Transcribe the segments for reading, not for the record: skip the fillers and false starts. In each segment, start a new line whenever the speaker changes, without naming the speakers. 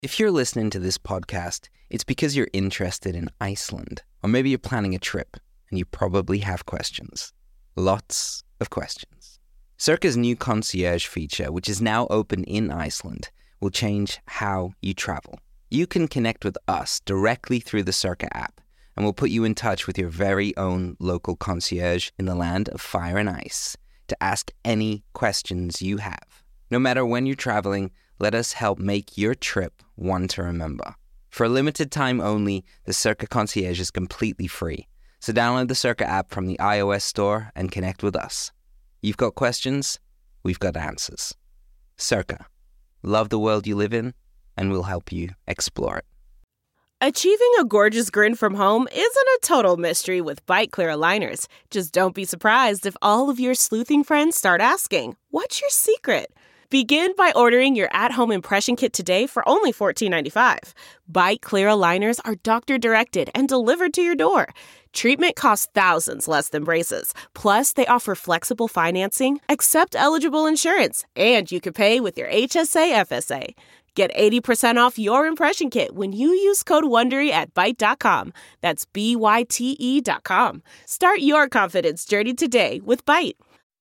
If you're listening to this podcast, it's because you're interested in Iceland, or maybe you're planning a trip and you probably have questions. Lots of questions. Circa's new concierge feature, which is now open in Iceland, will change how you travel. You can connect with us directly through the Circa app, and we'll put you in touch with your very own local concierge in the land of fire and ice to ask any questions you have. No matter when you're traveling, let us help make your trip one to remember. For a limited time only, the Circa concierge is completely free. So download the Circa app from the iOS store and connect with us. You've got questions, we've got answers. Circa. Love the world you live in, and we'll help you explore it.
Achieving a gorgeous grin from home isn't a total mystery with Byte Clear aligners. Just don't be surprised if all of your sleuthing friends start asking, "What's your secret?" Begin by ordering your at-home impression kit today for only $14.95. Byte Clear aligners are doctor-directed and delivered to your door. Treatment costs thousands less than braces. Plus, they offer flexible financing, accept eligible insurance, and you can pay with your HSA FSA. Get 80% off your impression kit when you use code WONDERY at Byte.com. That's BYTE.com. Start your confidence journey today with Byte.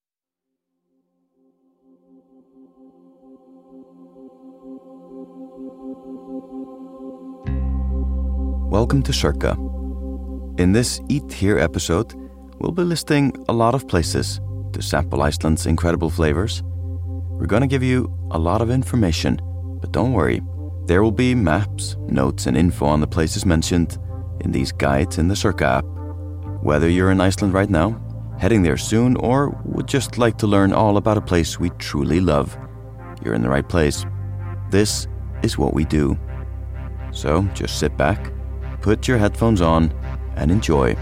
Welcome to Circa. In this Eat Here episode, we'll be listing a lot of places to sample Iceland's incredible flavors. We're going to give you a lot of information, but don't worry, there will be maps, notes, and info on the places mentioned in these guides in the Circa app. Whether you're in Iceland right now, heading there soon, or would just like to learn all about a place we truly love, you're in the right place. This is what we do. So just sit back, put your headphones on, and enjoy.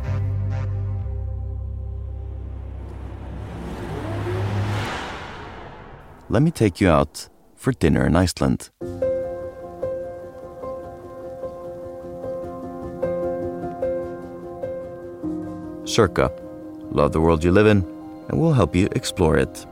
Let me take you out for dinner in Iceland. Circa. Love the world you live in, and we'll help you explore it.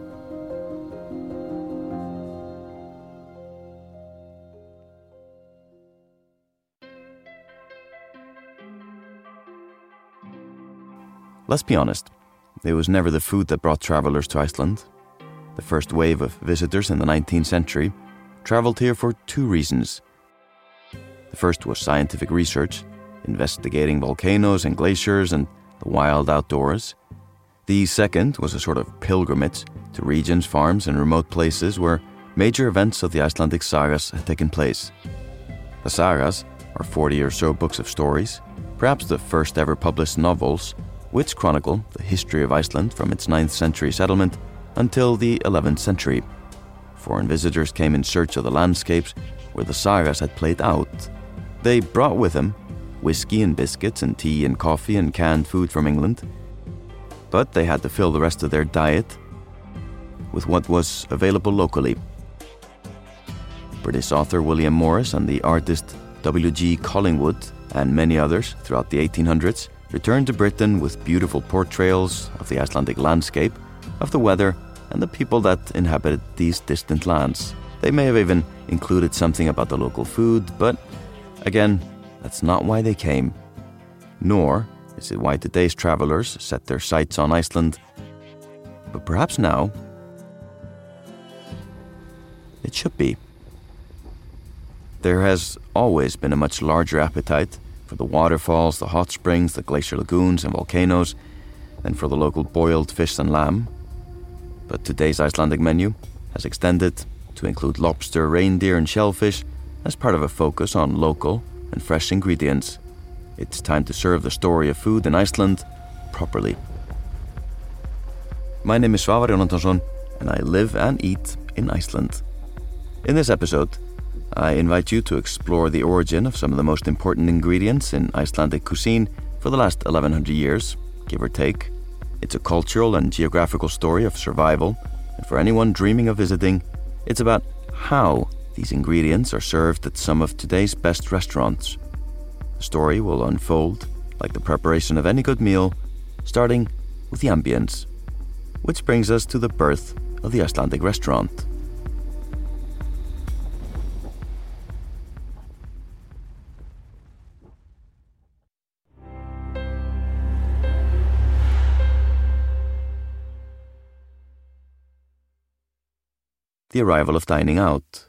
Let's be honest, it was never the food that brought travelers to Iceland. The first wave of visitors in the 19th century traveled here for two reasons. The first was scientific research, investigating volcanoes and glaciers and the wild outdoors. The second was a sort of pilgrimage to regions, farms, and remote places where major events of the Icelandic sagas had taken place. The sagas are 40 or so books of stories, perhaps the first ever published novels, which chronicle the history of Iceland from its 9th century settlement until the 11th century. Foreign visitors came in search of the landscapes where the sagas had played out. They brought with them whiskey and biscuits and tea and coffee and canned food from England, but they had to fill the rest of their diet with what was available locally. British author William Morris and the artist W.G. Collingwood and many others throughout the 1800s returned to Britain with beautiful portrayals of the Icelandic landscape, of the weather, and the people that inhabited these distant lands. They may have even included something about the local food, but again, that's not why they came. Nor is it why today's travelers set their sights on Iceland. But perhaps now, it should be. There has always been a much larger appetite for the waterfalls, the hot springs, the glacier lagoons and volcanoes, than for the local boiled fish and lamb. But today's Icelandic menu has extended to include lobster, reindeer and shellfish as part of a focus on local and fresh ingredients. It's time to serve the story of food in Iceland properly. My name is Svavar Jónatansson, and I live and eat in Iceland. In this episode, I invite you to explore the origin of some of the most important ingredients in Icelandic cuisine for the last 1100 years, give or take. It's a cultural and geographical story of survival, and for anyone dreaming of visiting, it's about how these ingredients are served at some of today's best restaurants. The story will unfold like the preparation of any good meal, starting with the ambience, which brings us to the birth of the Icelandic restaurant. the arrival of dining out.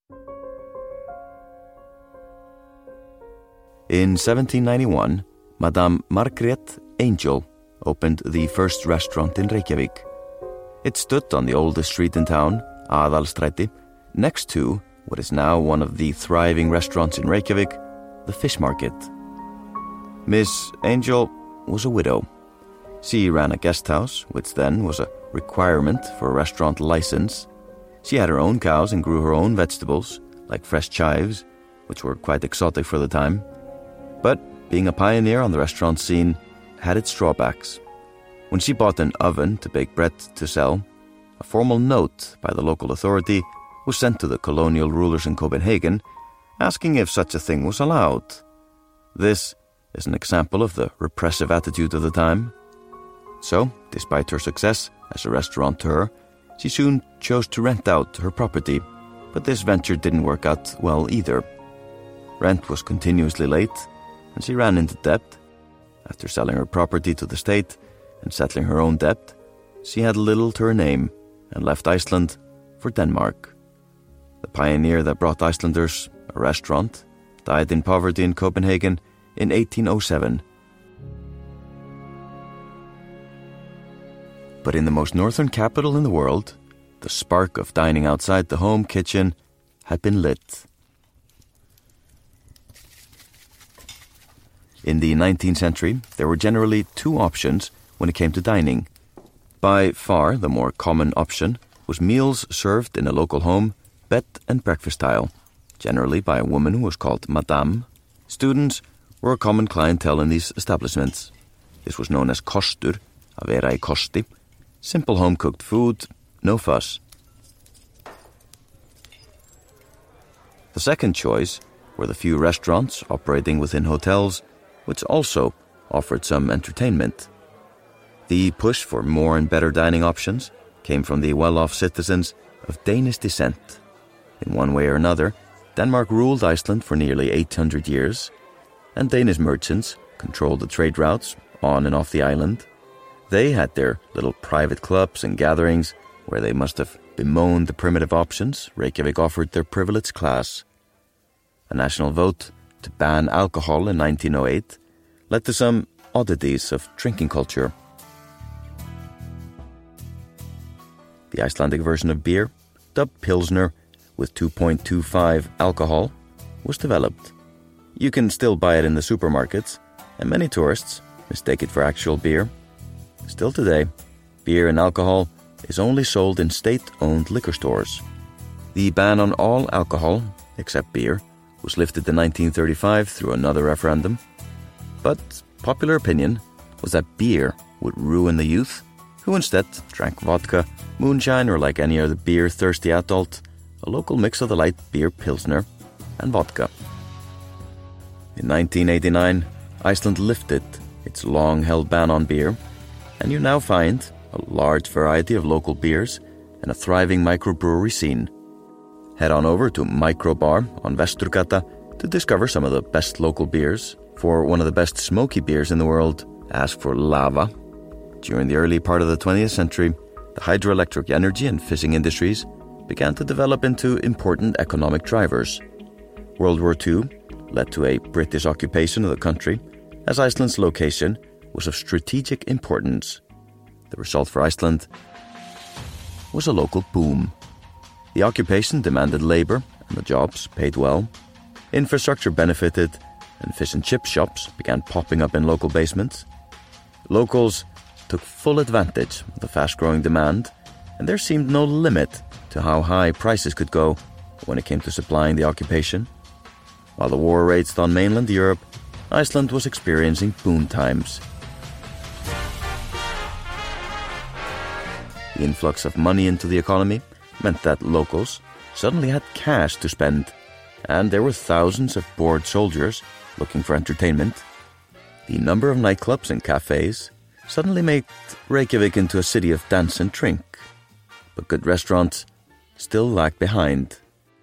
In 1791, Madame Margrét Angel opened the first restaurant in Reykjavík. It stood on the oldest street in town, Aðalstræti, next to what is now one of the thriving restaurants in Reykjavík, the Fish Market. Miss Angel was a widow. She ran a guest house, which then was a requirement for a restaurant license. She had her own cows and grew her own vegetables, like fresh chives, which were quite exotic for the time. But being a pioneer on the restaurant scene had its drawbacks. When she bought an oven to bake bread to sell, a formal note by the local authority was sent to the colonial rulers in Copenhagen, asking if such a thing was allowed. This is an example of the repressive attitude of the time. So, despite her success as a restaurateur, she soon chose to rent out her property, but this venture didn't work out well either. Rent was continuously late, and she ran into debt. After selling her property to the state and settling her own debt, she had little to her name and left Iceland for Denmark. The pioneer that brought Icelanders a restaurant died in poverty in Copenhagen in 1807. But in the most northern capital in the world, the spark of dining outside the home kitchen had been lit. In the 19th century, there were generally two options when it came to dining. By far, the more common option was meals served in a local home, bed and breakfast style, generally by a woman who was called Madame. Students were a common clientele in these establishments. This was known as kostur, að vera í kosti, simple home-cooked food, no fuss. The second choice were the few restaurants operating within hotels, which also offered some entertainment. The push for more and better dining options came from the well-off citizens of Danish descent. In one way or another, Denmark ruled Iceland for nearly 800 years, and Danish merchants controlled the trade routes on and off the island. They had their little private clubs and gatherings where they must have bemoaned the primitive options Reykjavík offered their privileged class. A national vote to ban alcohol in 1908 led to some oddities of drinking culture. The Icelandic version of beer, dubbed Pilsner, with 2.25 alcohol, was developed. You can still buy it in the supermarkets, and many tourists mistake it for actual beer. Still today, beer and alcohol is only sold in state-owned liquor stores. The ban on all alcohol, except beer, was lifted in 1935 through another referendum. But popular opinion was that beer would ruin the youth, who instead drank vodka, moonshine, or like any other beer-thirsty adult, a local mix of the light beer Pilsner and vodka. In 1989, Iceland lifted its long-held ban on beer, and you now find a large variety of local beers and a thriving microbrewery scene. Head on over to Microbar on Vesturgata to discover some of the best local beers. For one of the best smoky beers in the world, ask for Lava. During the early part of the 20th century, the hydroelectric energy and fishing industries began to develop into important economic drivers. World War II led to a British occupation of the country, as Iceland's location was of strategic importance. The result for Iceland was a local boom. The occupation demanded labor, and the jobs paid well. Infrastructure benefited, and fish and chip shops began popping up in local basements. Locals took full advantage of the fast-growing demand, and there seemed no limit to how high prices could go when it came to supplying the occupation. While the war raged on mainland Europe, Iceland was experiencing boom times. The influx of money into the economy meant that locals suddenly had cash to spend, and there were thousands of bored soldiers looking for entertainment. The number of nightclubs and cafes suddenly made Reykjavík into a city of dance and drink, but good restaurants still lagged behind.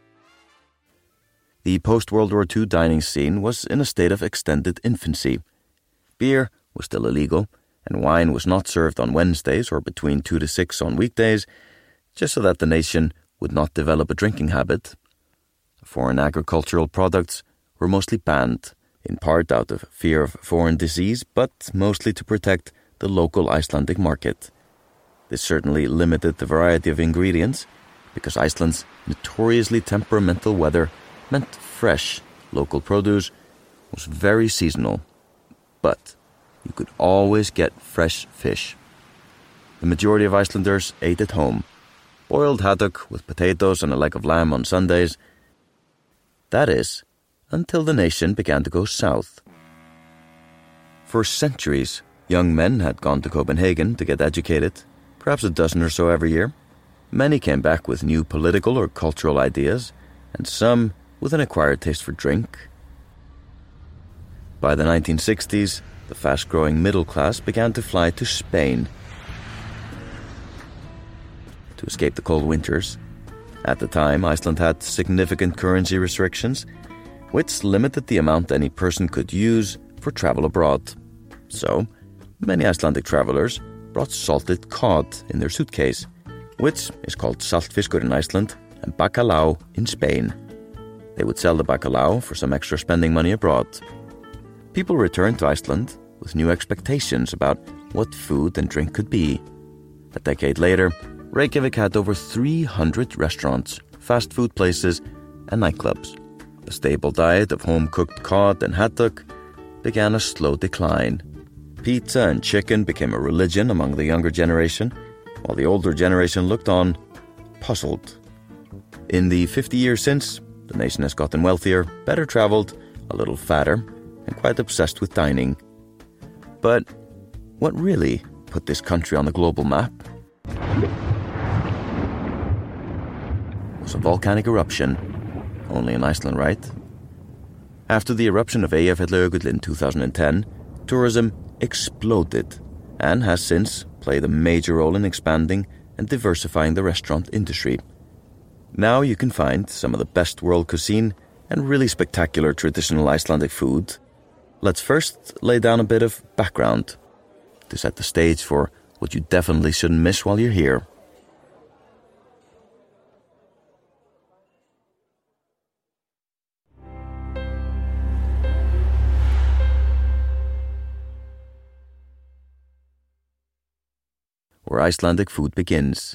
The post-World War II dining scene was in a state of extended infancy. Beer was still illegal, and wine was not served on Wednesdays or between 2 to 6 on weekdays, just so that the nation would not develop a drinking habit. Foreign agricultural products were mostly banned, in part out of fear of foreign disease, but mostly to protect the local Icelandic market. This certainly limited the variety of ingredients, because Iceland's notoriously temperamental weather meant fresh, local produce was very seasonal. But you could always get fresh fish. The majority of Icelanders ate at home. Boiled haddock with potatoes and a leg of lamb on Sundays. That is, until the nation began to go south. For centuries, young men had gone to Copenhagen to get educated, perhaps a dozen or so every year. Many came back with new political or cultural ideas, and some with an acquired taste for drink. By the 1960s, the fast-growing middle class began to fly to Spain to escape the cold winters. At the time, Iceland had significant currency restrictions, which limited the amount any person could use for travel abroad. So, many Icelandic travelers brought salted cod in their suitcase, which is called saltfiskur in Iceland and bacalhau in Spain. They would sell the bacalhau for some extra spending money abroad. People returned to Iceland with new expectations about what food and drink could be. A decade later, Reykjavik had over 300 restaurants, fast food places, and nightclubs. The staple diet of home-cooked cod and haddock began a slow decline. Pizza and chicken became a religion among the younger generation, while the older generation looked on, puzzled. In the 50 years since, the nation has gotten wealthier, better traveled, a little fatter, and quite obsessed with dining. But what really put this country on the global map was a volcanic eruption, only in Iceland, right? After the eruption of Eyjafjallajökull in 2010, tourism exploded and has since played a major role in expanding and diversifying the restaurant industry. Now you can find some of the best world cuisine and really spectacular traditional Icelandic food. Let's first lay down a bit of background to set the stage for what you definitely shouldn't miss while you're here. Where Icelandic food begins.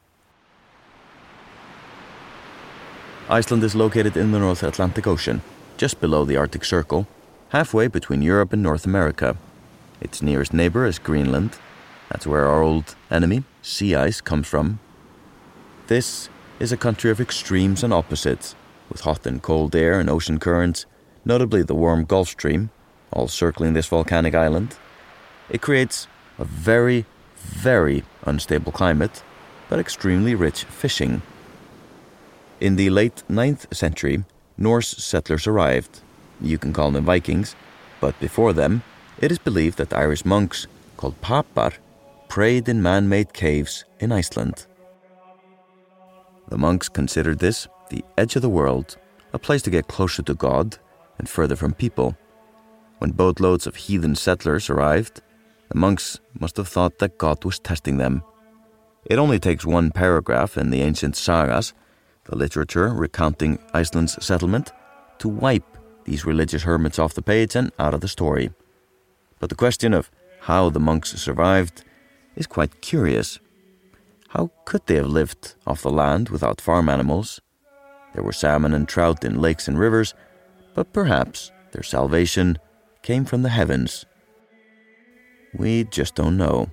Iceland is located in the North Atlantic Ocean, just below the Arctic Circle, halfway between Europe and North America. Its nearest neighbor is Greenland. That's where our old enemy, sea ice, comes from. This is a country of extremes and opposites, with hot and cold air and ocean currents, notably the warm Gulf Stream, all circling this volcanic island. It creates a very, very unstable climate, but extremely rich fishing. In the late 9th century, Norse settlers arrived. You can call them Vikings, but before them, it is believed that Irish monks, called papar, prayed in man-made caves in Iceland. The monks considered this the edge of the world, a place to get closer to God and further from people. When boatloads of heathen settlers arrived, the monks must have thought that God was testing them. It only takes one paragraph in the ancient sagas, the literature recounting Iceland's settlement, to wipe these religious hermits off the page and out of the story. But the question of how the monks survived is quite curious. How could they have lived off the land without farm animals? There were salmon and trout in lakes and rivers, but perhaps their salvation came from the heavens. We just don't know.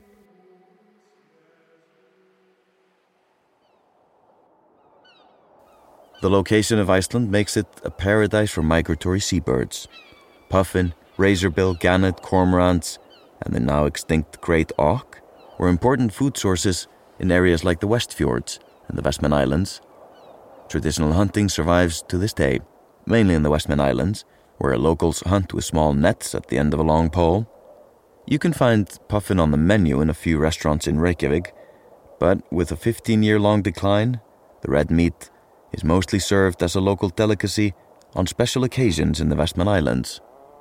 The location of Iceland makes it a paradise for migratory seabirds. Puffin, razorbill, gannet, cormorants, and the now extinct great auk were important food sources in areas like the Westfjords and the Westman Islands. Traditional hunting survives to this day, mainly in the Westman Islands, where locals hunt with small nets at the end of a long pole. You can find puffin on the menu in a few restaurants in Reykjavik, but with a 15-year-long decline, the red meat is mostly served as a local delicacy on special occasions in the Westman Islands.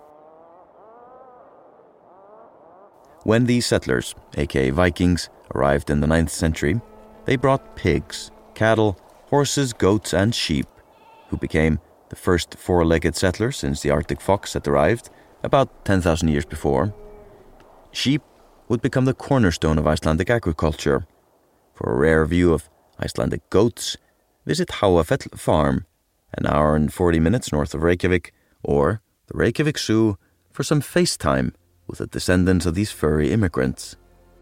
When these settlers, aka Vikings, arrived in the 9th century, they brought pigs, cattle, horses, goats, and sheep, who became the first four-legged settlers since the Arctic fox had arrived about 10,000 years before. Sheep would become the cornerstone of Icelandic agriculture. For a rare view of Icelandic goats, visit Háafell Farm, an hour and 40 minutes north of Reykjavik, or the Reykjavik Zoo for some FaceTime with the descendants of these furry immigrants.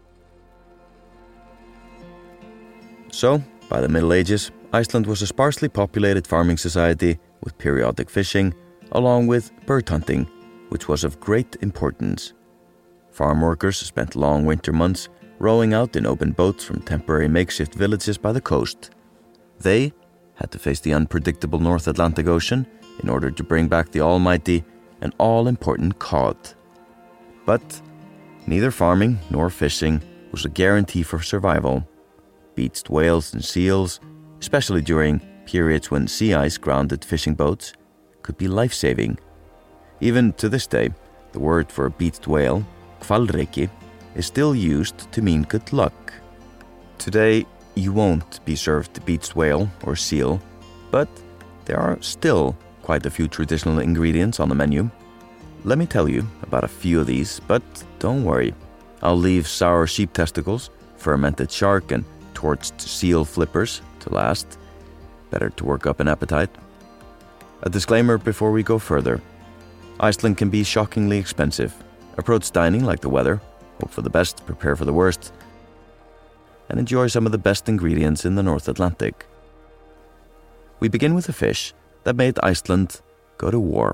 So, by the Middle Ages, Iceland was a sparsely populated farming society with periodic fishing, along with bird hunting, which was of great importance. Farm workers spent long winter months rowing out in open boats from temporary makeshift villages by the coast. They had to face the unpredictable North Atlantic Ocean in order to bring back the almighty and all-important cod. But neither farming nor fishing was a guarantee for survival. Beached whales and seals, especially during periods when sea ice grounded fishing boats, could be life-saving. Even to this day, the word for a beached whale, hvalreki, is still used to mean good luck. Today, you won't be served beached whale or seal, but there are still quite a few traditional ingredients on the menu. Let me tell you about a few of these, but don't worry. I'll leave sour sheep testicles, fermented shark, and torched seal flippers to last. Better to work up an appetite. A disclaimer before we go further. Iceland can be shockingly expensive. Approach dining like the weather, hope for the best, prepare for the worst, and enjoy some of the best ingredients in the North Atlantic. We begin with a fish that made Iceland go to war.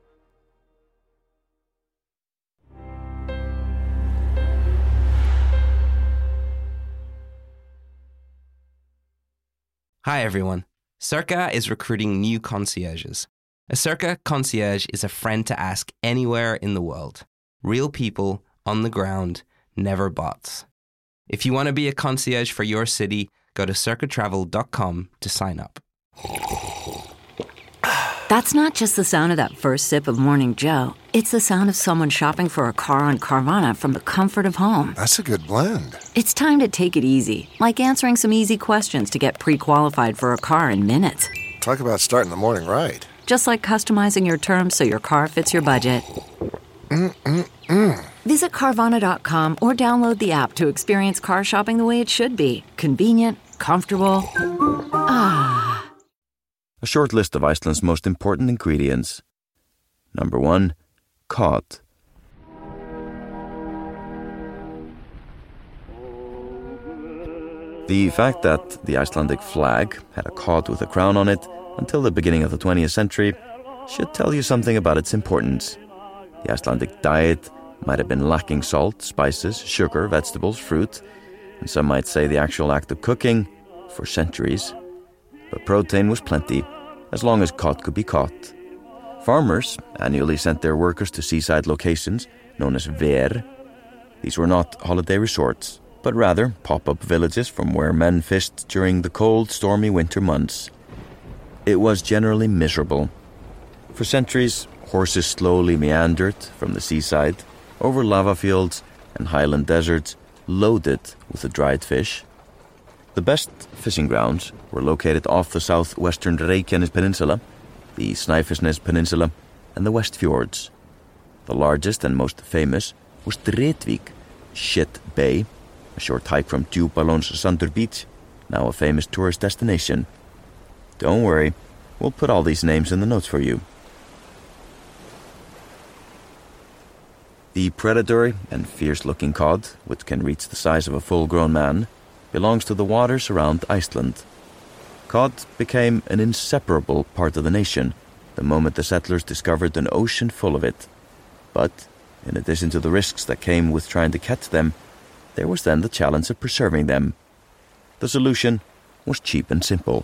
Hi everyone. Circa is recruiting new concierges. A Circa concierge is a friend to ask anywhere in the world. Real people on the ground, never bots. If you want to be a concierge for your city, go to circatravel.com to sign up.
That's not just the sound of that first sip of Morning Joe. It's the sound of someone shopping for a car on Carvana from the comfort of home.
That's a good blend.
It's time to take it easy, like answering some easy questions to get pre-qualified for a car in minutes.
Talk about starting the morning right.
Just like customizing your terms so your car fits your budget. Visit Carvana.com or download the app to experience car shopping the way it should be. Convenient, comfortable.
A short list of Iceland's most important ingredients. Number 1, cod. The fact that the Icelandic flag had a cod with a crown on it until the beginning of the 20th century should tell you something about its importance. The Icelandic diet might have been lacking salt, spices, sugar, vegetables, fruit, and some might say the actual act of cooking for centuries. But protein was plenty, as long as cod could be caught. Farmers annually sent their workers to seaside locations known as ver. These were not holiday resorts, but rather pop-up villages from where men fished during the cold, stormy winter months. It was generally miserable. For centuries, horses slowly meandered from the seaside over lava fields and highland deserts loaded with the dried fish. The best fishing grounds were located off the southwestern Reykjanes Peninsula, the Snæfellsnes Peninsula, and the West Fjords. The largest and most famous was Dreitvik, Shit Bay, a short hike from Djúpalóns Sandur Beach, now a famous tourist destination. Don't worry, we'll put all these names in the notes for you. The predatory and fierce-looking cod, which can reach the size of a full-grown man, belongs to the waters around Iceland. Cod became an inseparable part of the nation the moment the settlers discovered an ocean full of it. But, in addition to the risks that came with trying to catch them, there was then the challenge of preserving them. The solution was cheap and simple.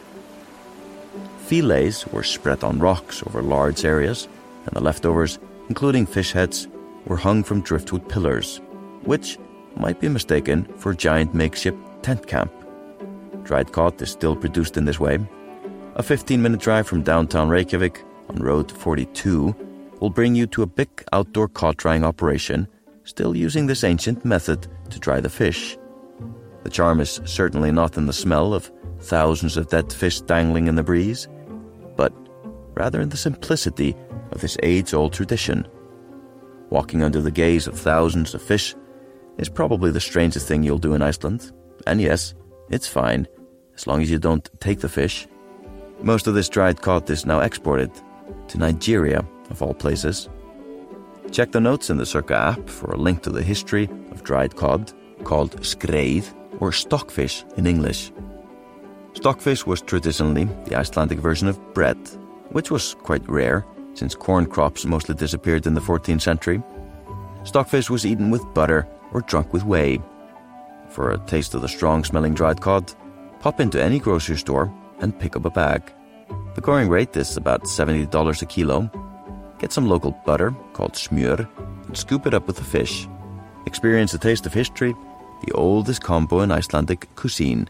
Fillets were spread on rocks over large areas, and the leftovers, including fish heads, were hung from driftwood pillars, which might be mistaken for a giant makeshift tent camp. Dried cod is still produced in this way. A 15-minute drive from downtown Reykjavik on Road 42 will bring you to a big outdoor cod drying operation, still using this ancient method to dry the fish. The charm is certainly not in the smell of thousands of dead fish dangling in the breeze, but rather in the simplicity of this age-old tradition. Walking under the gaze of thousands of fish is probably the strangest thing you'll do in Iceland, and yes, it's fine, as long as you don't take the fish. Most of this dried cod is now exported to Nigeria, of all places. Check the notes in the Circa app for a link to the history of dried cod, called skreið, or stockfish in English. Stockfish was traditionally the Icelandic version of bread, which was quite rare, since corn crops mostly disappeared in the 14th century. Stockfish was eaten with butter or drunk with whey. For a taste of the strong-smelling dried cod, pop into any grocery store and pick up a bag. The going rate is about $70 a kilo. Get some local butter, called smjör, and scoop it up with the fish. Experience the taste of history, the oldest combo in Icelandic cuisine.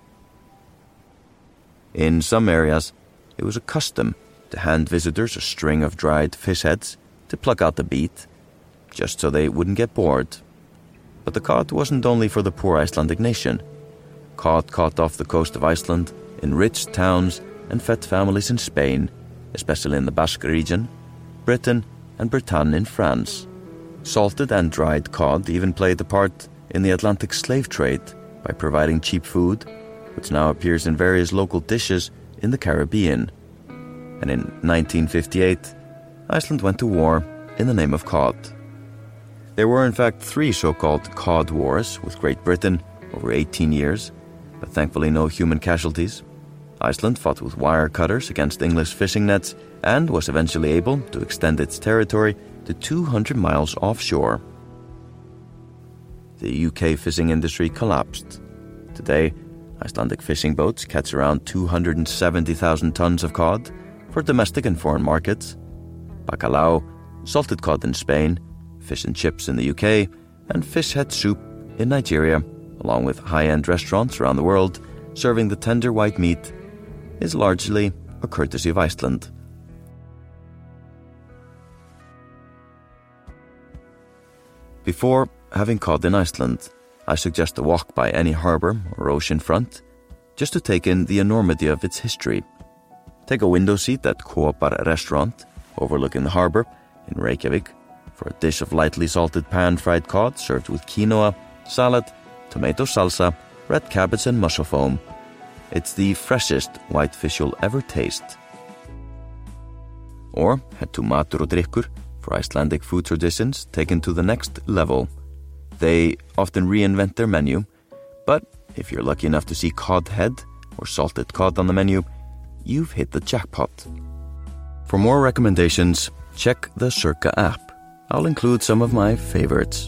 In some areas, it was a custom to hand visitors a string of dried fish heads to pluck out the beat, just so they wouldn't get bored. But the cod wasn't only for the poor Icelandic nation. Cod caught off the coast of Iceland enriched towns and fed families in Spain, especially in the Basque region, Britain and Bretagne in France. Salted and dried cod even played a part in the Atlantic slave trade by providing cheap food, which now appears in various local dishes in the Caribbean. And in 1958, Iceland went to war in the name of cod. There were in fact 3 so-called cod wars with Great Britain over 18 years, but thankfully no human casualties. Iceland fought with wire cutters against English fishing nets and was eventually able to extend its territory to 200 miles offshore. The UK fishing industry collapsed. Today, Icelandic fishing boats catch around 270,000 tons of cod for domestic and foreign markets. Bacalao, salted cod in Spain, fish and chips in the UK, and fish head soup in Nigeria, along with high-end restaurants around the world serving the tender white meat, is largely a courtesy of Iceland. Before having cod in Iceland, I suggest a walk by any harbour or ocean front, just to take in the enormity of its history. Take a window seat at Kópar restaurant, overlooking the harbour in Reykjavik, for a dish of lightly salted pan-fried cod served with quinoa, salad, tomato salsa, red cabbage and mussel foam. It's the freshest white fish you'll ever taste. Or head to Matur og Drykkur for Icelandic food traditions taken to the next level. They often reinvent their menu, but if you're lucky enough to see cod head or salted cod on the menu, you've hit the jackpot. For more recommendations, check the Circa app. I'll include some of my favorites.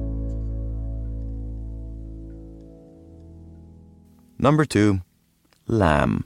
Number 2. Lamb.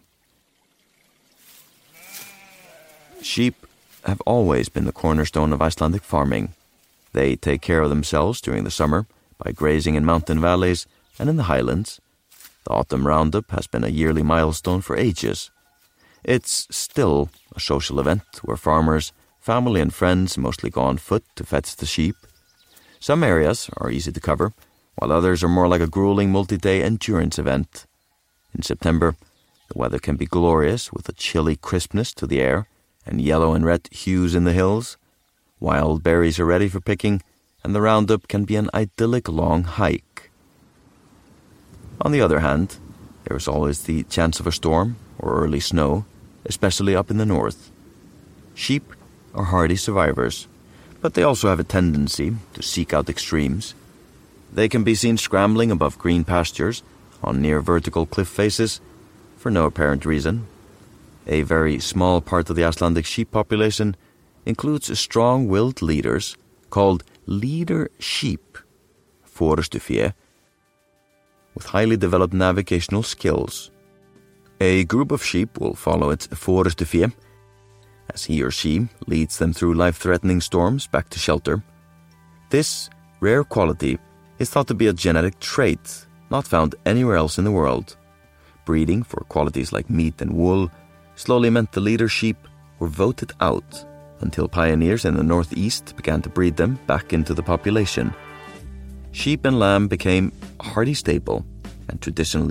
Sheep have always been the cornerstone of Icelandic farming. They take care of themselves during the summer by grazing in mountain valleys and in the highlands. The autumn roundup has been a yearly milestone for ages. It's still a social event where farmers, family and friends mostly go on foot to fetch the sheep. Some areas are easy to cover, while others are more like a grueling multi-day endurance event. In September, the weather can be glorious with a chilly crispness to the air and yellow and red hues in the hills. Wild berries are ready for picking, and the roundup can be an idyllic long hike. On the other hand, there is always the chance of a storm or early snow, especially up in the north. Sheep are hardy survivors, but they also have a tendency to seek out extremes. They can be seen scrambling above green pastures on near vertical cliff faces for no apparent reason. A very small part of the Icelandic sheep population includes strong-willed leaders called leader sheep, forystufé, with highly developed navigational skills. A group of sheep will follow its forystufé as he or she leads them through life-threatening storms back to shelter. This rare quality is thought to be a genetic trait not found anywhere else in the world. Breeding for qualities like meat and wool slowly meant the leader sheep were voted out until pioneers in the northeast began to breed them back into the population. Sheep and lamb became a hardy staple, and traditionally,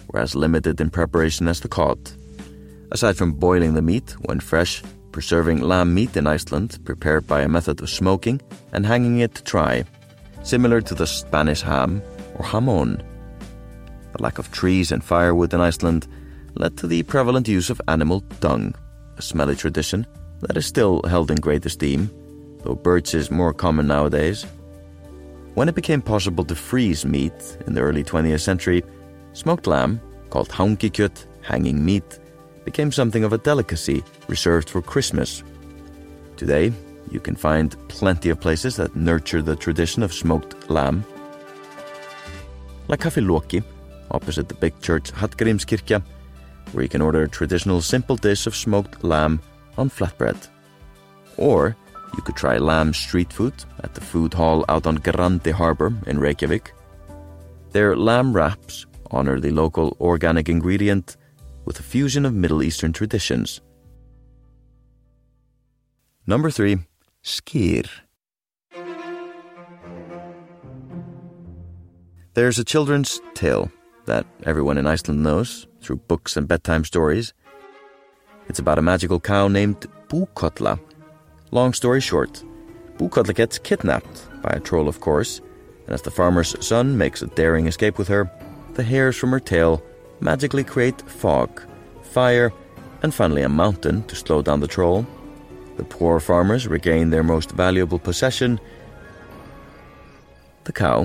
were as limited in preparation as the cod. Aside from boiling the meat when fresh, preserving lamb meat in Iceland prepared by a method of smoking and hanging it to dry, similar to the Spanish ham or jamón. The lack of trees and firewood in Iceland led to the prevalent use of animal dung, a smelly tradition that is still held in great esteem, though birch is more common nowadays. When it became possible to freeze meat in the early 20th century, smoked lamb, called hangikjöt, hanging meat, became something of a delicacy reserved for Christmas. Today, you can find plenty of places that nurture the tradition of smoked lamb. Like Café Loki, opposite the big church Hallgrímskirkja, where you can order a traditional simple dish of smoked lamb on flatbread. Or you could try lamb street food at the food hall out on Grandi Harbour in Reykjavik. Their lamb wraps honor the local organic ingredient with a fusion of Middle Eastern traditions. Number 3. Skyr. There's a children's tale that everyone in Iceland knows through books and bedtime stories. It's about a magical cow named Búkolla. Long story short, Búkolla gets kidnapped by a troll, of course, and as the farmer's son makes a daring escape with her, the hairs from her tail magically create fog, fire, and finally a mountain to slow down the troll. The poor farmers regain their most valuable possession, the cow.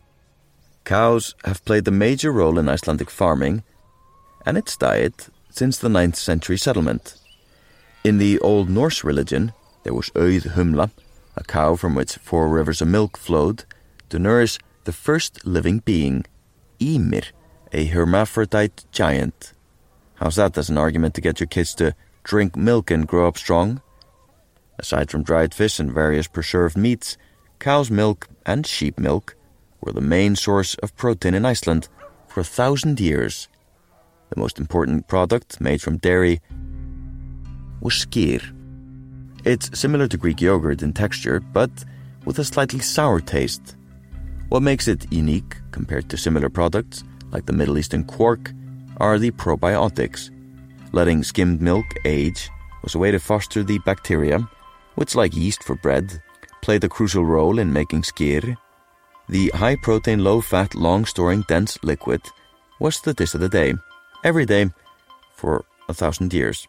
Cows have played a major role in Icelandic farming and its diet since the 9th century settlement. In the Old Norse religion, there was Auðhumla, a cow from which 4 rivers of milk flowed, to nourish the first living being, Ymir, a hermaphrodite giant. How's that as an argument to get your kids to drink milk and grow up strong? Aside from dried fish and various preserved meats, cow's milk and sheep milk were the main source of protein in Iceland for 1,000 years. The most important product made from dairy was skyr. It's similar to Greek yogurt in texture, but with a slightly sour taste. What makes it unique compared to similar products, like the Middle Eastern quark, are the probiotics. Letting skimmed milk age was a way to foster the bacteria, which, like yeast for bread, played a crucial role in making skyr. The high-protein, low-fat, long-storing, dense liquid was the dish of the day, every day, for 1,000 years.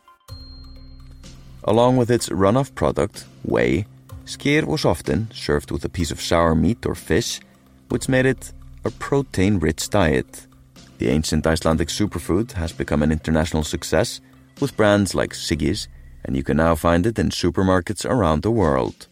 Along with its runoff product, whey, skyr was often served with a piece of sour meat or fish, which made it a protein-rich diet. The ancient Icelandic superfood has become an international success with brands like Siggi's, and you can now find it in supermarkets around the world.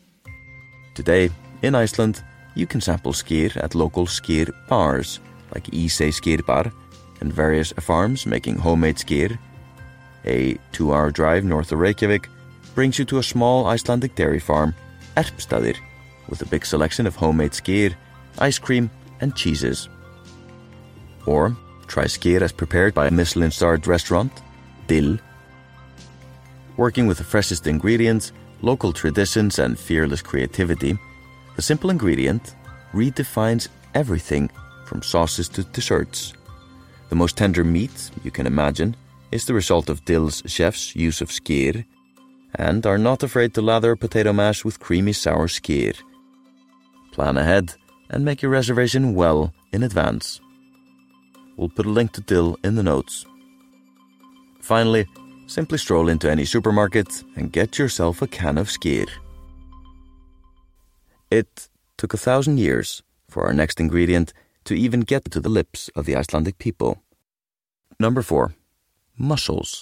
Today, in Iceland, you can sample skyr at local skyr bars, like Ísey Skyr Bar, and various farms making homemade skyr. A 2-hour drive north of Reykjavik brings you to a small Icelandic dairy farm, Erpstaðir, with a big selection of homemade skyr, ice cream, and cheeses. Or try skyr as prepared by a Michelin-starred restaurant, Dill. Working with the freshest ingredients, local traditions, and fearless creativity, the simple ingredient redefines everything from sauces to desserts. The most tender meat you can imagine is the result of Dill's chef's use of skyr, and are not afraid to lather potato mash with creamy sour skyr. Plan ahead and make your reservation well in advance. We'll put a link to Dill in the notes. Finally, simply stroll into any supermarket and get yourself a can of skyr. It took 1,000 years for our next ingredient to even get to the lips of the Icelandic people. Number 4. Mussels.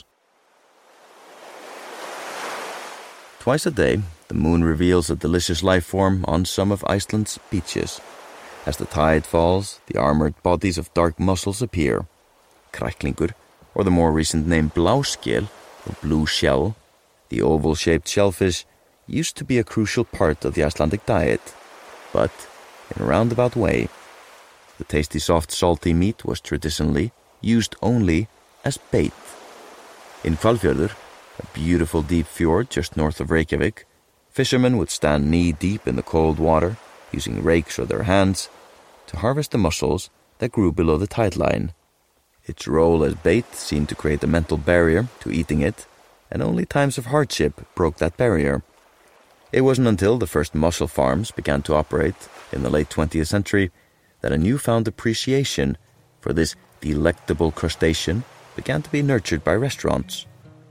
Twice a day, the moon reveals a delicious life form on some of Iceland's beaches. As the tide falls, the armored bodies of dark mussels appear. Kræklingur, or the more recent name bláskel, or blue shell, the oval-shaped shellfish, used to be a crucial part of the Icelandic diet, but in a roundabout way. The tasty, soft, salty meat was traditionally used only as bait. In Hvalfjörður, a beautiful deep fjord just north of Reykjavik, fishermen would stand knee-deep in the cold water, using rakes or their hands, to harvest the mussels that grew below the tide line. Its role as bait seemed to create a mental barrier to eating it, and only times of hardship broke that barrier. It wasn't until the first mussel farms began to operate in the late 20th century that a newfound appreciation for this delectable crustacean began to be nurtured by restaurants.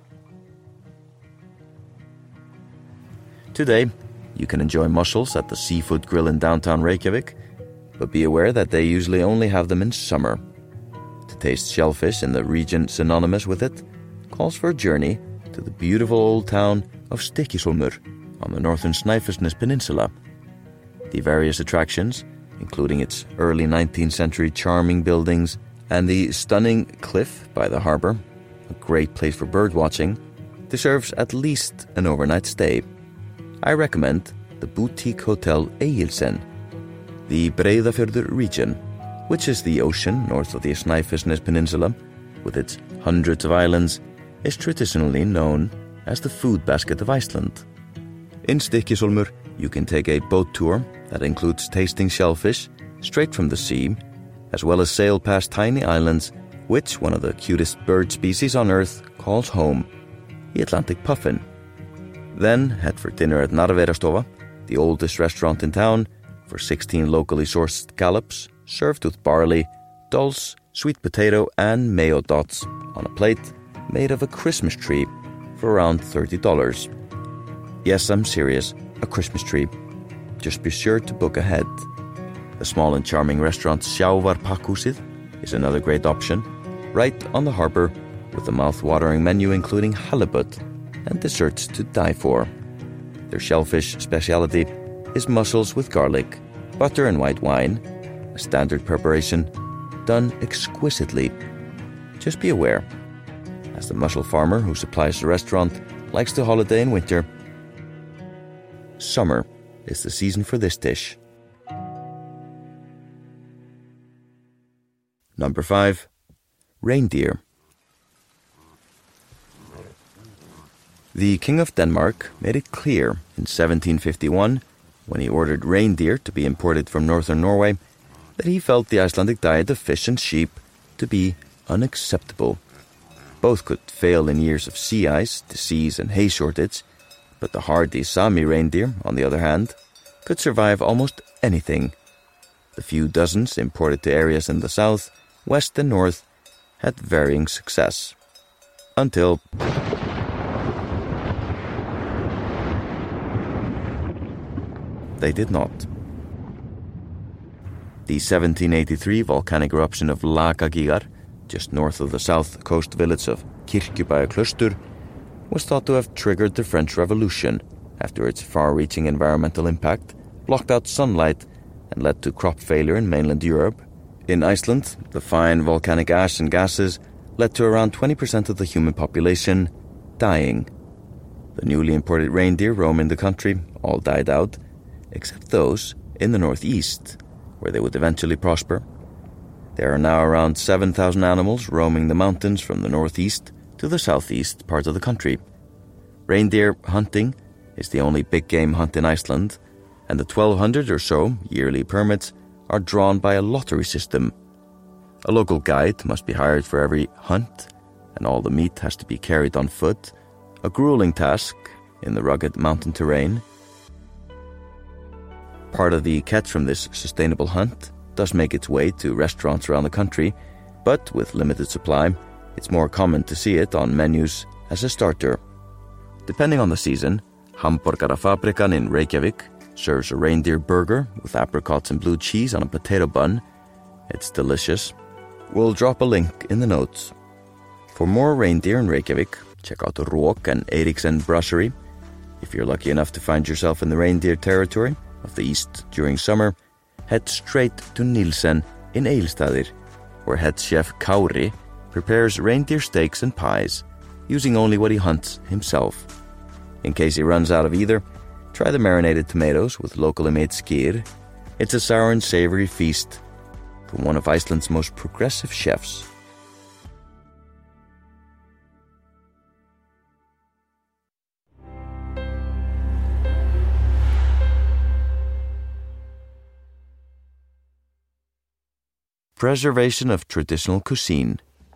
Today, you can enjoy mussels at the Seafood Grill in downtown Reykjavik, but be aware that they usually only have them in summer. To taste shellfish in the region synonymous with it calls for a journey to the beautiful old town of Stykkishólmur on the northern Snæfellsnes Peninsula. The various attractions, including its early 19th century charming buildings and the stunning cliff by the harbour, a great place for birdwatching, deserves at least an overnight stay. I recommend the boutique hotel Egilsen. The Breiðafjörður region, which is the ocean north of the Snæfellsnes Peninsula, with its hundreds of islands, is traditionally known as the food basket of Iceland. In Stykkishólmur, you can take a boat tour that includes tasting shellfish straight from the sea, as well as sail past tiny islands, which one of the cutest bird species on Earth calls home, the Atlantic puffin. Then head for dinner at Narverastofa, the oldest restaurant in town, for 16 locally sourced scallops served with barley, dulse, sweet potato and mayo dots on a plate made of a Christmas tree for around $30. Yes, I'm serious, a Christmas tree. Just be sure to book ahead. The small and charming restaurant Sjávarpakkhúsið is another great option, right on the harbour, with a mouth-watering menu including halibut and desserts to die for. Their shellfish speciality is mussels with garlic, butter and white wine, a standard preparation done exquisitely. Just be aware, as the mussel farmer who supplies the restaurant likes to holiday in winter, summer is the season for this dish. Number 5. Reindeer. The King of Denmark made it clear in 1751, when he ordered reindeer to be imported from northern Norway, that he felt the Icelandic diet of fish and sheep to be unacceptable. Both could fail in years of sea ice, disease and hay shortage, but the hardy Sami reindeer, on the other hand, could survive almost anything. The few dozens imported to areas in the south, west and north had varying success. Until they did not. The 1783 volcanic eruption of Lakagígar, just north of the south coast village of Kirkjubæjarklaustur, was thought to have triggered the French Revolution after its far-reaching environmental impact blocked out sunlight and led to crop failure in mainland Europe. In Iceland, the fine volcanic ash and gases led to around 20% of the human population dying. The newly imported reindeer roaming the country all died out, except those in the northeast, where they would eventually prosper. There are now around 7,000 animals roaming the mountains from the northeast to the southeast part of the country. Reindeer hunting is the only big game hunt in Iceland, and the 1,200 or so yearly permits are drawn by a lottery system. A local guide must be hired for every hunt, and all the meat has to be carried on foot, a grueling task in the rugged mountain terrain. Part of the catch from this sustainable hunt does make its way to restaurants around the country, but with limited supply, it's more common to see it on menus as a starter. Depending on the season, Hamborgarafabrikan in Reykjavik serves a reindeer burger with apricots and blue cheese on a potato bun. It's delicious. We'll drop a link in the notes. For more reindeer in Reykjavik, check out the Rók and Eriksen Brasserie. If you're lucky enough to find yourself in the reindeer territory of the east during summer, head straight to Nielsen in Egilsstaðir, where head chef Kári prepares reindeer steaks and pies, using only what he hunts himself. In case he runs out of either, try the marinated tomatoes with locally made skyr. It's a sour and savory feast from one of Iceland's most progressive chefs. Preservation of traditional cuisine.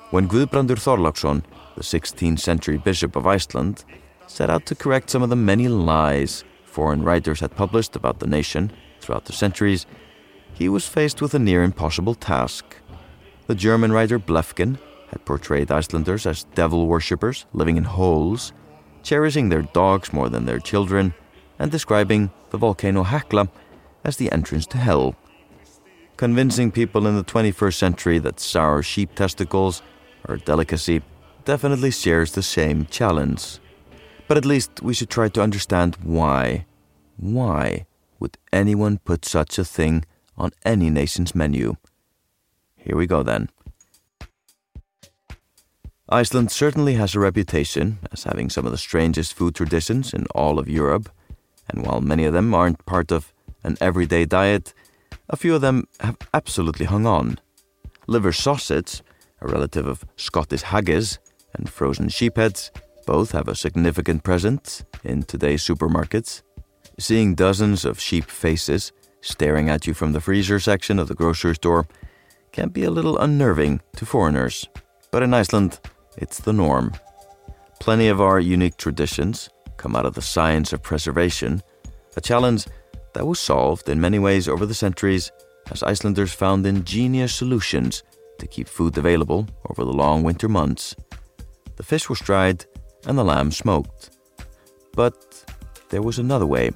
when Guðbrandur Þorláksson, the 16th century bishop of Iceland, set out to correct some of the many lies foreign writers had published about the nation throughout the centuries, he was faced with a near impossible task. The German writer Blefken had portrayed Icelanders as devil worshippers living in holes, cherishing their dogs more than their children, and describing the volcano Hekla as the entrance to hell. Convincing people in the 21st century that sour sheep testicles are a delicacy definitely shares the same challenge. But at least we should try to understand why. Why would anyone put such a thing on any nation's menu? Here we go then. Iceland certainly has a reputation as having some of the strangest food traditions in all of Europe, and while many of them aren't part of an everyday diet, a few of them have absolutely hung on. Liver sausage, a relative of Scottish haggis, and frozen sheepheads both have a significant presence in today's supermarkets. Seeing dozens of sheep faces staring at you from the freezer section of the grocery store can be a little unnerving to foreigners, but in Iceland, it's the norm. Plenty of our unique traditions come out of the science of preservation, a challenge that was solved in many ways over the centuries as Icelanders found ingenious solutions to keep food available over the long winter months. The fish was dried and the lamb smoked. But there was another way.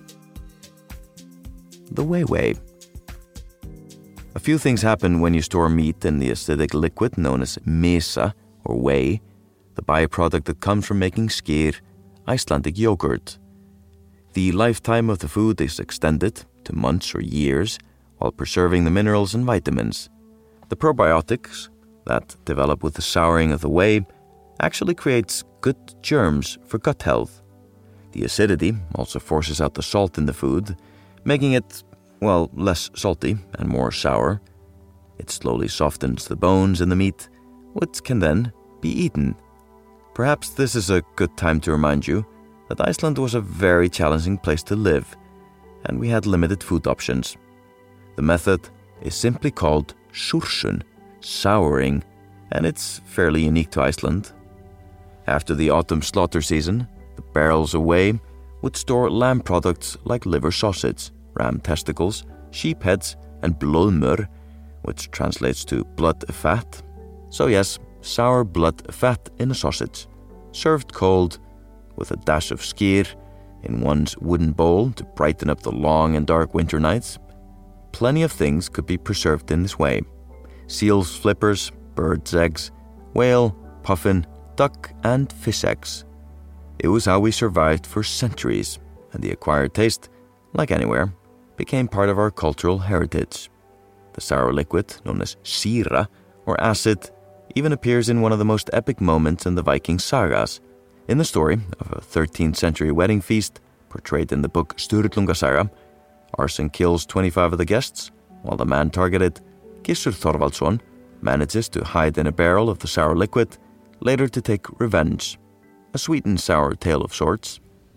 The way. A few things happen when you store meat in the acidic liquid known as mesa, or whey, the byproduct that comes from making skyr, Icelandic yogurt. The lifetime of the food is extended to months or years while preserving the minerals and vitamins. The probiotics that develop with the souring of the whey actually creates good germs for gut health. The acidity also forces out the salt in the food, making it, well, less salty and more sour. It slowly softens the bones in the meat, which can then be eaten. Perhaps this is a good time to remind you that Iceland was a very challenging place to live, and we had limited food options. The method is simply called súrsun, souring, and it's fairly unique to Iceland. After the autumn slaughter season, the barrels of whey would store lamb products like liver sausage, ram testicles, sheep heads, and blóðmör, which translates to blood fat. So yes, sour blood fat in a sausage, served cold with a dash of skyr in one's wooden bowl to brighten up the long and dark winter nights. Plenty of things could be preserved in this way. Seal's flippers, bird's eggs, whale, puffin, duck, and fish eggs. It was how we survived for centuries, and the acquired taste, like anywhere, became part of our cultural heritage. The sour liquid, known as síra, or acid, even appears in one of the most epic moments in the Viking sagas, in the story of a 13th century wedding feast portrayed in the book Sturlunga Saga. Arson kills 25 of the guests, while the man targeted, Gissur Thorvaldsson, manages to hide in a barrel of the sour liquid, later to take revenge. A sweet and sour tale of sorts.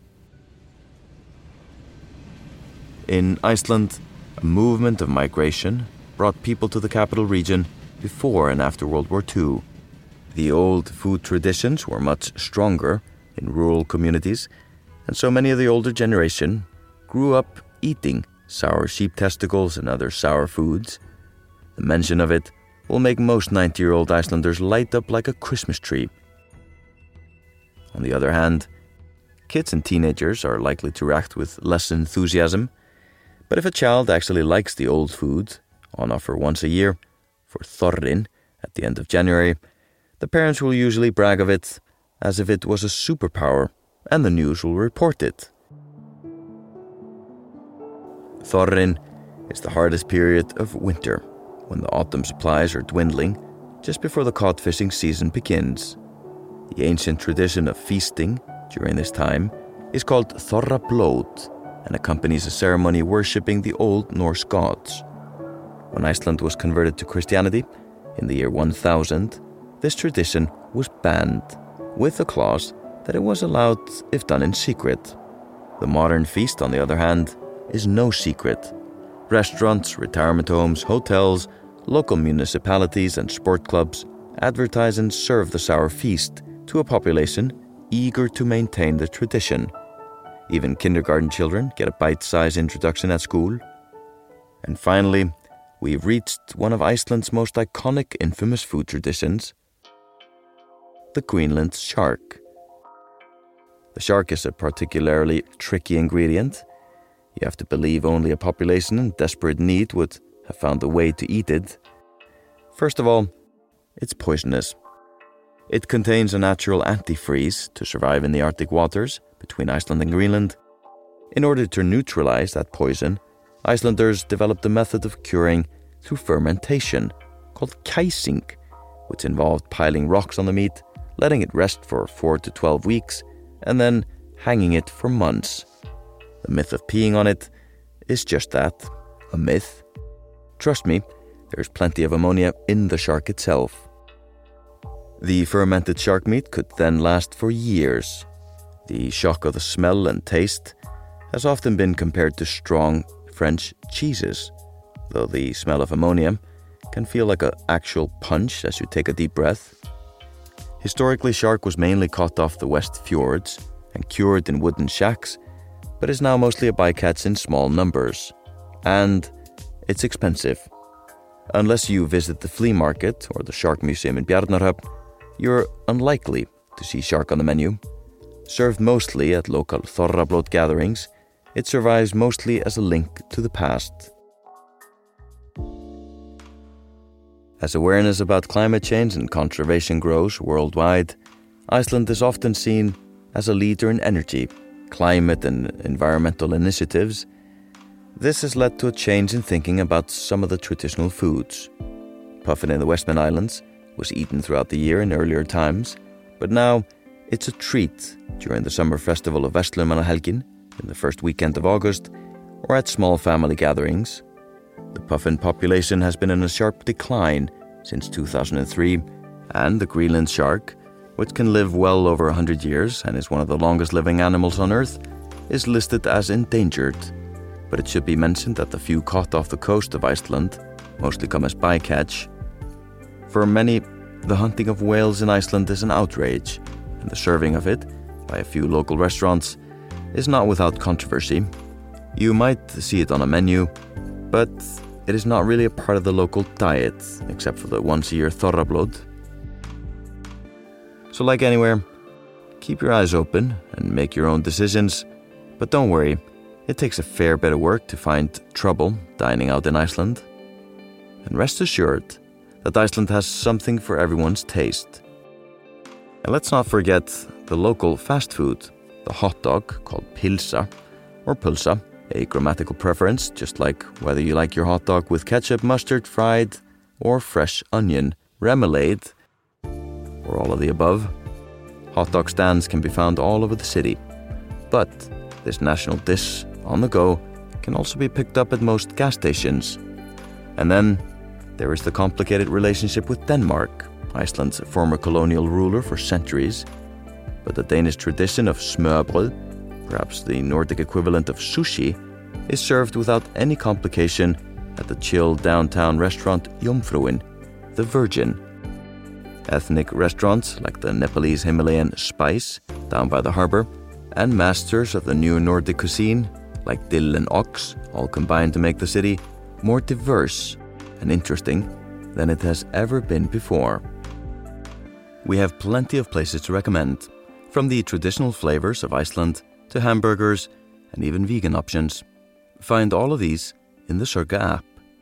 In Iceland, a movement of migration brought people to the capital region before and after World War II. The old food traditions were much stronger in rural communities, and so many of the older generation grew up eating sour sheep testicles and other sour foods. The mention of it will make most 90-year-old Icelanders light up like a Christmas tree. On the other hand, kids and teenagers are likely to react with less enthusiasm, but if a child actually likes the old food, on offer once a year, for Þorrin at the end of January, the parents will usually brag of it as if it was a superpower, and the news will report it. Þorrin is the hardest period of winter, when the autumn supplies are dwindling just before the cod fishing season begins. The ancient tradition of feasting during this time is called Þorrablót and accompanies a ceremony worshipping the Old Norse gods. When Iceland was converted to Christianity in the year 1000, this tradition was banned, with the clause that it was allowed if done in secret. The modern feast, on the other hand, is no secret. Restaurants, retirement homes, hotels, local municipalities and sport clubs advertise and serve the sour feast to a population eager to maintain the tradition. Even kindergarten children get a bite-sized introduction at school. And finally, we've reached one of Iceland's most iconic infamous food traditions, the Greenland shark. The shark is a particularly tricky ingredient. You have to believe only a population in desperate need would have found a way to eat it. First of all, it's poisonous. It contains a natural antifreeze to survive in the Arctic waters between Iceland and Greenland. In order to neutralize that poison, Icelanders developed a method of curing through fermentation called kæsing, which involved piling rocks on the meat, letting it rest for 4 to 12 weeks, and then hanging it for months. The myth of peeing on it is just that, a myth. Trust me, there's plenty of ammonia in the shark itself. The fermented shark meat could then last for years. The shock of the smell and taste has often been compared to strong French cheeses, though the smell of ammonia can feel like an actual punch as you take a deep breath. Historically, shark was mainly caught off the West Fjords and cured in wooden shacks, but is now mostly a bycatch in small numbers. And it's expensive. Unless you visit the flea market or the shark museum in Bjarnarhöfn, you're unlikely to see shark on the menu. Served mostly at local Þorrablót gatherings, it survives mostly as a link to the past. As awareness about climate change and conservation grows worldwide, Iceland is often seen as a leader in energy, climate and environmental initiatives. This has led to a change in thinking about some of the traditional foods. Puffin in the Westman Islands was eaten throughout the year in earlier times, but now it's a treat during the summer festival of Verslunarmannahelgin in the first weekend of August, or at small family gatherings. The puffin population has been in a sharp decline since 2003, and the Greenland shark, which can live well over 100 years and is one of the longest living animals on Earth, is listed as endangered. But it should be mentioned that the few caught off the coast of Iceland mostly come as bycatch. For many, the hunting of whales in Iceland is an outrage, and the serving of it by a few local restaurants is not without controversy. You might see it on a menu, but it is not really a part of the local diet, except for the once-a-year Þorrablót. So like anywhere, keep your eyes open and make your own decisions, but don't worry, it takes a fair bit of work to find trouble dining out in Iceland. And rest assured that Iceland has something for everyone's taste. And let's not forget the local fast food, the hot dog called pilsa or pulsa, a grammatical preference, just like whether you like your hot dog with ketchup, mustard, fried, or fresh onion, remoulade, or all of the above. Hot dog stands can be found all over the city, but this national dish on the go can also be picked up at most gas stations. And then there is the complicated relationship with Denmark, Iceland's former colonial ruler for centuries. But the Danish tradition of smørbrød, perhaps the Nordic equivalent of sushi, is served without any complication at the chill downtown restaurant Jomfrúin, the Virgin. Ethnic restaurants like the Nepalese Himalayan Spice down by the harbor, and masters of the new Nordic cuisine like dill and ox, all combine to make the city more diverse and interesting than it has ever been before. We have plenty of places to recommend, from the traditional flavors of Iceland to hamburgers and even vegan options. Find all of these in the Circa app.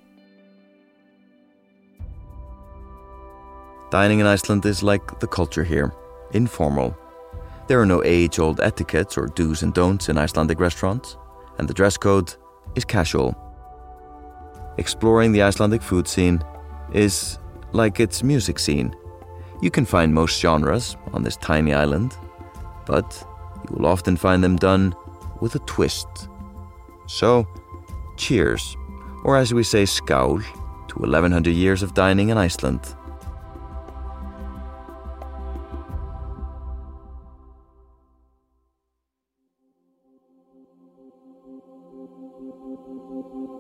Dining in Iceland is like the culture here, informal. There are no age-old etiquettes or do's and don'ts in Icelandic restaurants, and the dress code is casual. Exploring the Icelandic food scene is like its music scene. You can find most genres on this tiny island, but you will often find them done with a twist. So, cheers, or as we say, skál, to 1100 years of dining in Iceland.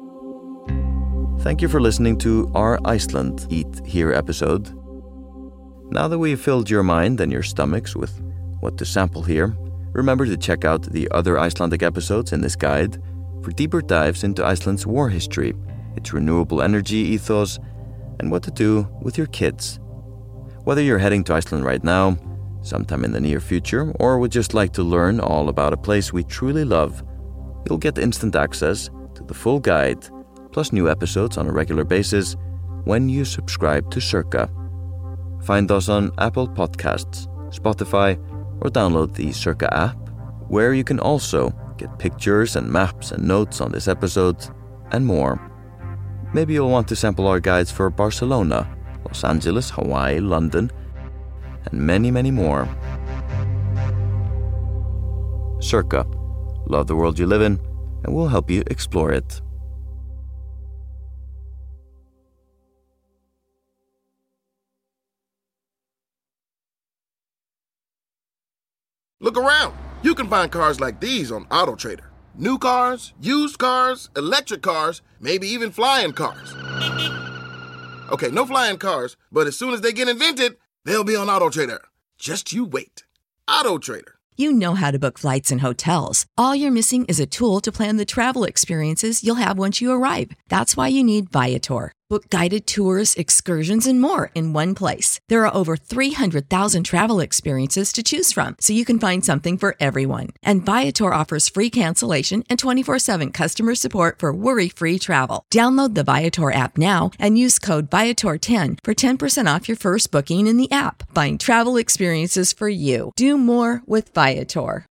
Thank you for listening to our Iceland Eat Here episode. Now that we've filled your mind and your stomachs with what to sample here, remember to check out the other Icelandic episodes in this guide for deeper dives into Iceland's war history, its renewable energy ethos, and what to do with your kids. Whether you're heading to Iceland right now, sometime in the near future, or would just like to learn all about a place we truly love, you'll get instant access to the full guide, plus new episodes on a regular basis when you subscribe to Circa. Find us on Apple Podcasts, Spotify, or download the Circa app, where you can also get pictures and maps and notes on this episode, and more. Maybe you'll want to sample our guides for Barcelona, Los Angeles, Hawaii, London, and many, many more. Circa. Love the world you live in, and we'll help you explore it.
Look around. You can find cars like these on AutoTrader. New cars, used cars, electric cars, maybe even flying cars. Okay, no flying cars, but as soon as they get invented, they'll be on AutoTrader. Just you wait. AutoTrader.
You know how to book flights and hotels. All you're missing is a tool to plan the travel experiences you'll have once you arrive. That's why you need Viator. Book guided tours, excursions, and more in one place. There are over 300,000 travel experiences to choose from, so you can find something for everyone. And Viator offers free cancellation and 24/7 customer support for worry-free travel. Download the Viator app now and use code Viator10 for 10% off your first booking in the app. Find travel experiences for you. Do more with Viator.